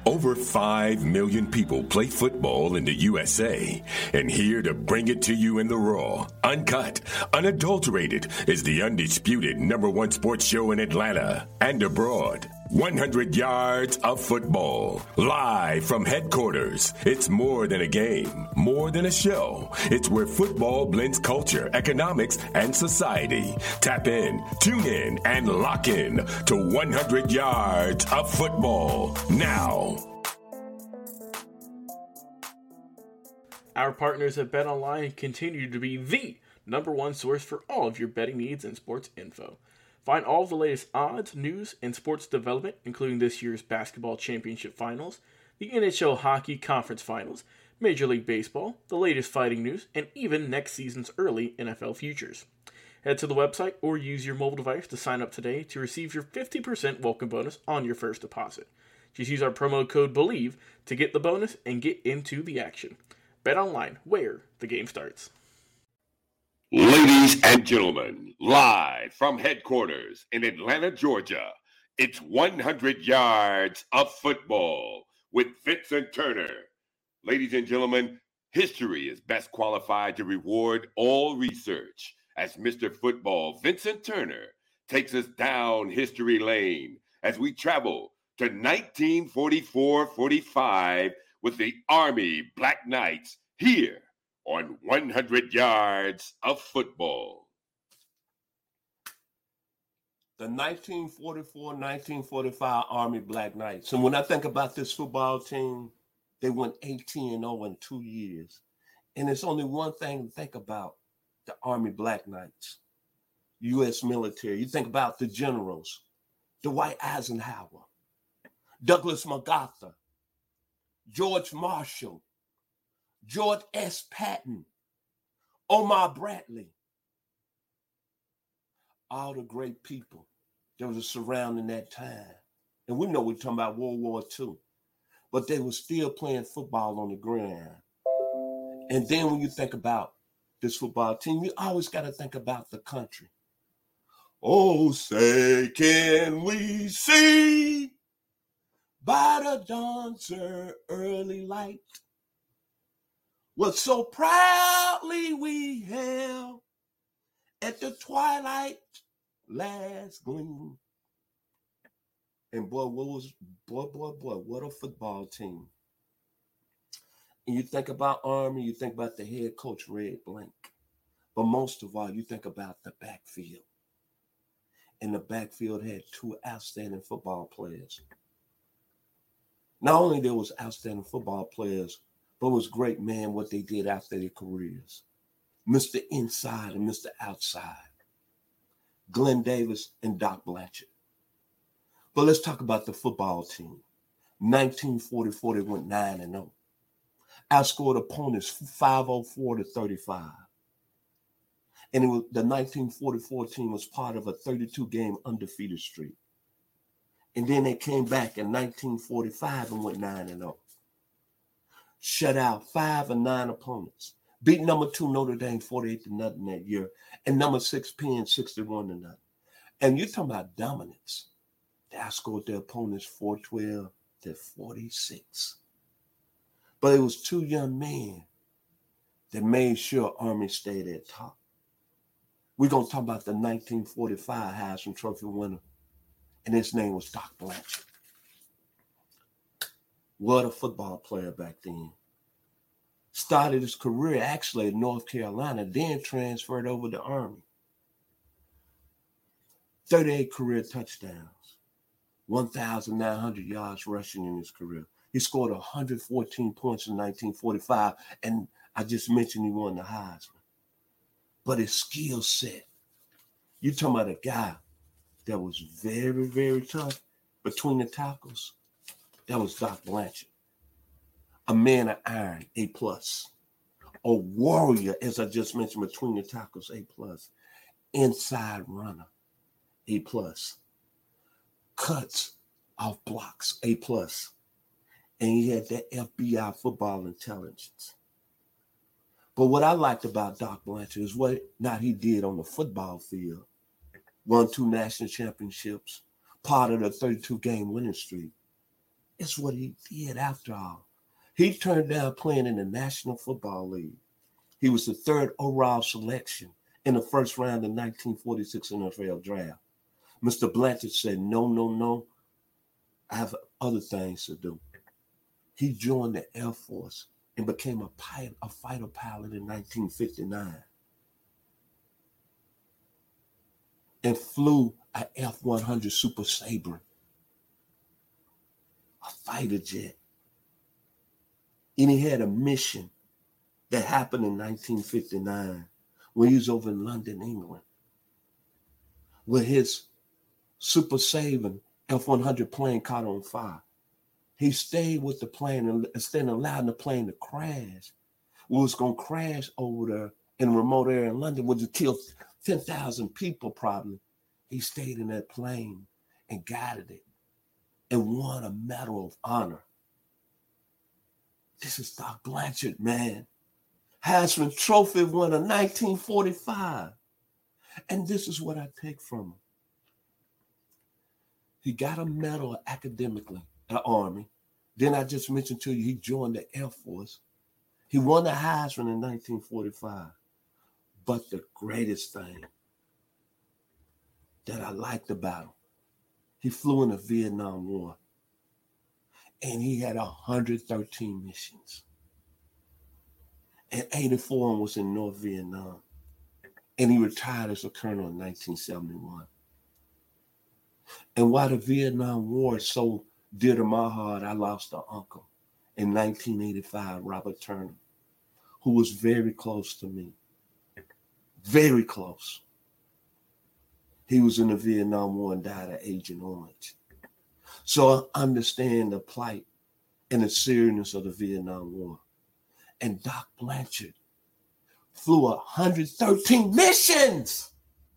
Over 5 million people play football in the USA, and here to bring it to you in the raw, uncut, unadulterated is the undisputed #1 sports show in Atlanta and abroad. 100 yards of football, live from headquarters. It's more than a game, more than a show. It's where football blends culture, economics, and society. Tap in, tune in, and lock in to 100 yards of football now. Our partners at BetOnline continue to be the #1 source for all of your betting needs and sports info. Find all of the latest odds, news, and sports development, including this year's basketball championship finals, the NHL hockey conference finals, Major League Baseball, the latest fighting news, and even next season's early NFL futures. Head to the website or use your mobile device to sign up today to receive your 50% welcome bonus on your first deposit. Just use our promo code BELIEVE to get the bonus and get into the action. BetOnline, where the game starts. Ladies and gentlemen, live from headquarters in Atlanta, Georgia, it's 100 yards of football with Vincent Turner. Ladies and gentlemen, history is best qualified to reward all research as Mr. Football Vincent Turner takes us down history lane as we travel to 1944-45 with the Army Black Knights here on 100 yards of football. The 1944-1945 Army Black Knights. And when I think about this football team, they went 18-0 in 2 years. And it's only one thing to think about, the Army Black Knights, U.S. military. You think about the generals, Dwight Eisenhower, Douglas MacArthur, George Marshall, George S. Patton, Omar Bradley, all the great people that was surrounding that time. And we know we're talking about World War II, but they were still playing football on the ground. And then when you think about this football team, you always got to think about the country. Oh, say, can we see by the dawn's early light what so proudly we hailed at the twilight last gleam. And boy, what a football team. And you think about Army, you think about the head coach, Red Blank. But most of all, you think about the backfield. And the backfield had two outstanding football players. Not only there was outstanding football players, but it was great, man, what they did after their careers. Mr. Inside and Mr. Outside. Glenn Davis and Doc Blanchard. But let's talk about the football team. 1944, they went 9-0. Outscored opponents 504-35. And the 1944 team was part of a 32-game undefeated streak. And then they came back in 1945 and went 9-0. Shut out 5 of 9 opponents. Beat number 2 Notre Dame 48-0 that year. And number 6 Penn 61-0. And you're talking about dominance. They outscored their opponents 412-46. But it was 2 young men that made sure Army stayed at top. We're going to talk about the 1945 Heisman Trophy winner, and his name was Doc Blanchard. What a football player back then. Started his career actually in North Carolina, then transferred over to Army. 38 career touchdowns, 1,900 yards rushing in his career. He scored 114 points in 1945, and I just mentioned he won the Heisman. But his skill set, you're talking about a guy that was very, very tough between the tackles. That was Doc Blanchard. A man of iron, A+. A warrior, as I just mentioned, between the tackles, A+. Inside runner, A+. Cuts off blocks, A+. And he had that FBI football intelligence. But what I liked about Doc Blanchard is what not he did on the football field. Won 2 national championships, part of the 32-game winning streak. It's what he did after all. He turned down playing in the National Football League. He was the third overall selection in the first round of the 1946 NFL draft. Mr. Blanchard said, no, I have other things to do. He joined the Air Force and became a fighter pilot in 1959 and flew a F-100 Super Sabre, a fighter jet. And he had a mission that happened in 1959 when he was over in London, England, where his Super Sabre F-100 plane caught on fire. He stayed with the plane and instead of allowing the plane to crash, was going to crash over there in a remote area in London, would have killed 10,000 people probably. He stayed in that plane and guided it and won a Medal of Honor. This is Doc Blanchard, man. Heisman Trophy winner 1945. And this is what I take from him. He got a medal academically at the Army. Then I just mentioned to you, he joined the Air Force. He won the Heisman in 1945. But the greatest thing that I liked about him, he flew in the Vietnam War. And he had 113 missions. And 84 was in North Vietnam. And he retired as a colonel in 1971. And while the Vietnam War is so dear to my heart, I lost an uncle in 1985, Robert Turner, who was very close to me. Very close. He was in the Vietnam War and died of Agent Orange. So I understand the plight and the seriousness of the Vietnam War. And Doc Blanchard flew 113 missions.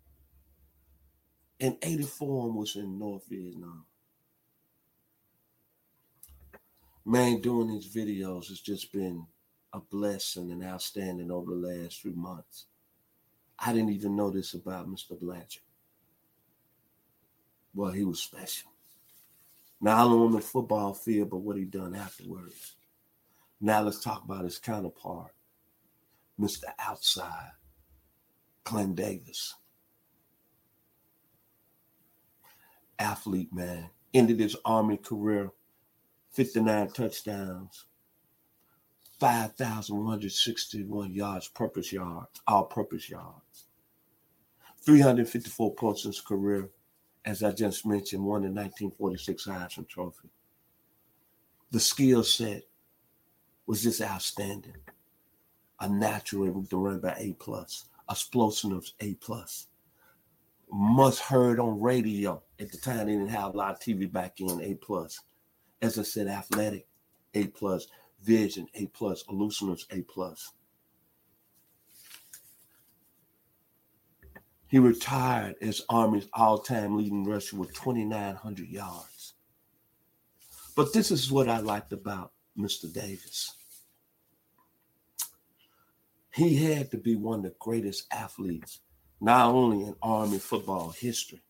And 84 was in North Vietnam. Man, doing these videos has just been a blessing and outstanding over the last few months. I didn't even know this about Mr. Blanchard. Well, he was special. Not only on the football field, but what he done afterwards. Now let's talk about his counterpart, Mr. Outside, Clem Davis. Athlete, man. Ended his Army career, 59 touchdowns, 5,161 yards, all-purpose yards. 354 points in his career. As I just mentioned, won the 1946 Heisman Trophy. The skill set was just outstanding. A natural able to run by A+, explosiveness A+. Must heard on radio. At the time, they didn't have a lot of TV back in, A+. As I said, athletic, A+, vision, A+, elusiveness, A+. He retired as Army's all-time leading rusher with 2,900 yards. But this is what I liked about Mr. Davis. He had to be one of the greatest athletes, not only in Army football history,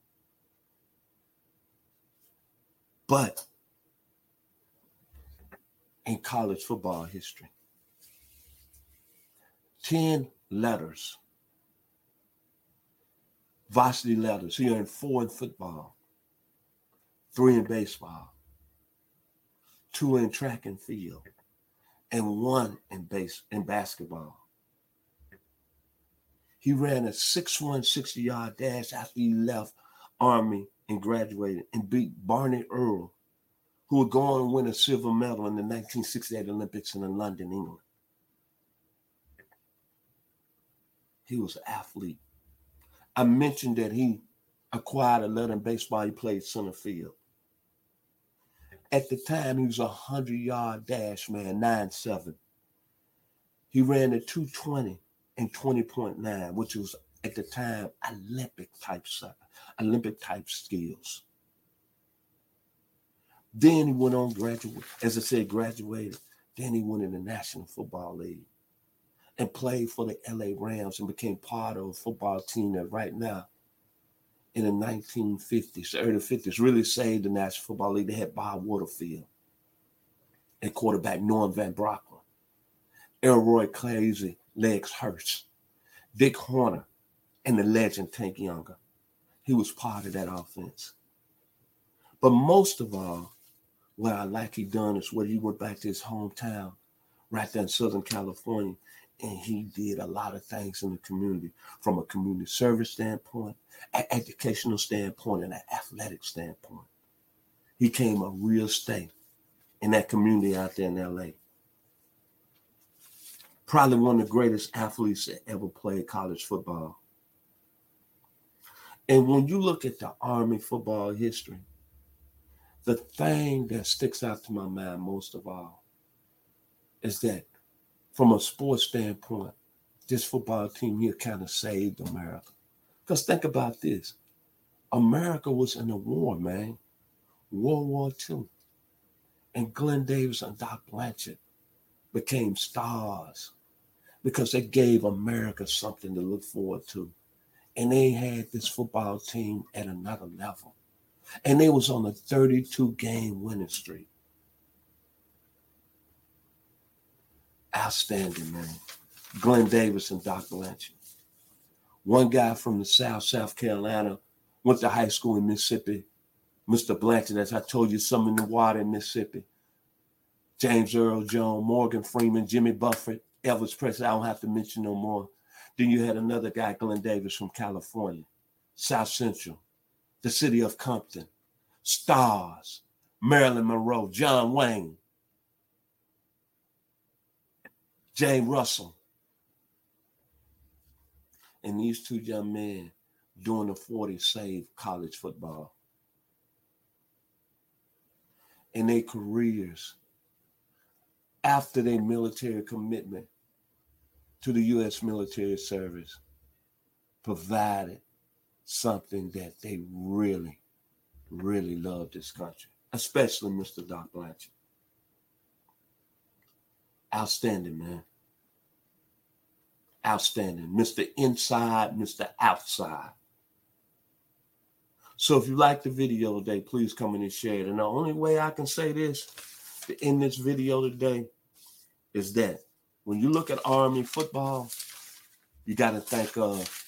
but in college football history. 10 letters. Varsity letters. He earned 4 in football, 3 in baseball, 2 in track and field, and 1 in basketball. He ran a 6'1", 60-yard dash after he left Army and graduated and beat Barney Earl, who would go on and win a silver medal in the 1968 Olympics in London, England. He was an athlete. I mentioned that he acquired a letter in baseball. He played center field. At the time, he was a 100-yard dash man, 9.7. He ran a 2:20 and 20.9, which was at the time Olympic type skills. Then he went on graduated. Then he went in the National Football League and played for the LA Rams and became part of a football team that right now in the 1950s, early 50s, really saved the National Football League. They had Bob Waterfield. and quarterback Norm Van Brocklin, Elroy Clazy, Legs Hurst, Dick Horner, and the legend Tank Younger. He was part of that offense. But most of all, what I like he done is what he went back to his hometown right there in Southern California, and he did a lot of things in the community from a community service standpoint, an educational standpoint, and an athletic standpoint. He came a real stay in that community out there in L.A. Probably one of the greatest athletes that ever played college football. And when you look at the Army football history, the thing that sticks out to my mind most of all is that from a sports standpoint, this football team here kind of saved America. Because think about this. America was in a war, man. World War II. And Glenn Davis and Doc Blanchard became stars because they gave America something to look forward to. And they had this football team at another level. And they was on a 32-game winning streak. Outstanding, man. Glenn Davis and Doc Blanchard. One guy from the South Carolina, went to high school in Mississippi. Mr. Blanchard, as I told you, some in the water in Mississippi. James Earl Jones, Morgan Freeman, Jimmy Buffett, Elvis Presley, I don't have to mention no more. Then you had another guy, Glenn Davis from California, South Central, the city of Compton, stars, Marilyn Monroe, John Wayne, Jane Russell. And these two young men during the 40s saved college football. And their careers, after their military commitment to the U.S. military service, provided something that they really, really loved this country, especially Mr. Doc Blanchard. Outstanding, man. Outstanding. Mr. Inside, Mr. Outside. So if you like the video today, please come in and share it. And the only way I can say this to end this video today is that when you look at Army football, you got to think of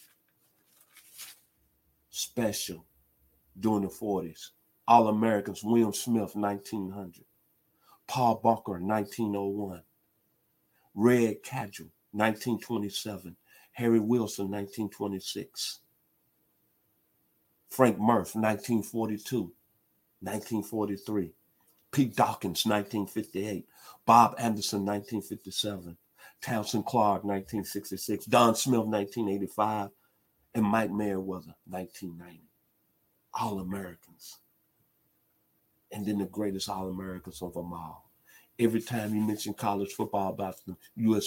special during the 40s. All-Americans, William Smith, 1900. Paul Bunker, 1901. Red Cadgel, 1927. Harry Wilson, 1926. Frank Murph, 1942. 1943. Pete Dawkins, 1958. Bob Anderson, 1957. Townsend Clark, 1966. Don Smith, 1985. And Mike Merriweather, 1990. All-Americans. And then the greatest All-Americans of them all. Every time you mention college football about the U.S.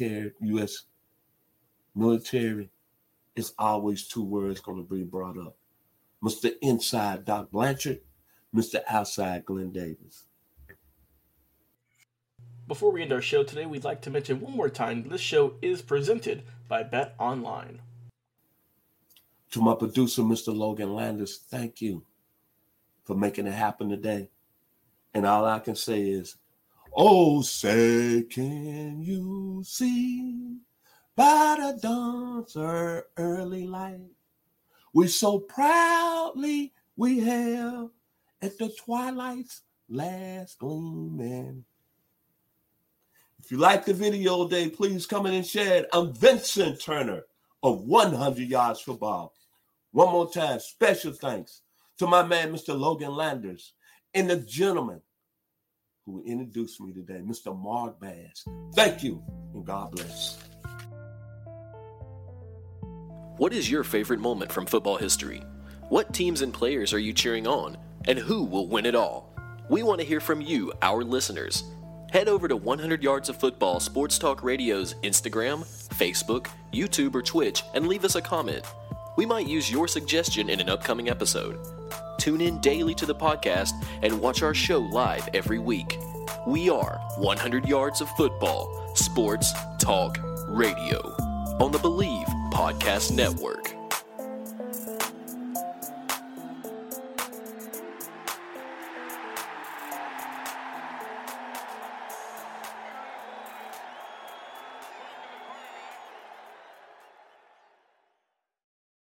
military, it's always two words going to be brought up. Mr. Inside, Doc Blanchard. Mr. Outside, Glenn Davis. Before we end our show today, we'd like to mention one more time this show is presented by Bet Online. To my producer, Mr. Logan Landers, thank you for making it happen today. And all I can say is, oh, say, can you see by the dawn's early light, we so proudly we hailed at the twilight's last gleaming. If you like the video today, please come in and share it. I'm Vincent Turner of 100 Yards Football. One more time, special thanks to my man, Mr. Logan Landers, and the gentleman who introduced me today, Mr. Mark Bass. Thank you, and God bless. What is your favorite moment from football history? What teams and players are you cheering on? And who will win it all? We want to hear from you, our listeners. Head over to 100 Yards of Football Sports Talk Radio's Instagram, Facebook, YouTube, or Twitch and leave us a comment. We might use your suggestion in an upcoming episode. Tune in daily to the podcast and watch our show live every week. We are 100 Yards of Football Sports Talk Radio on the Believe Podcast Network.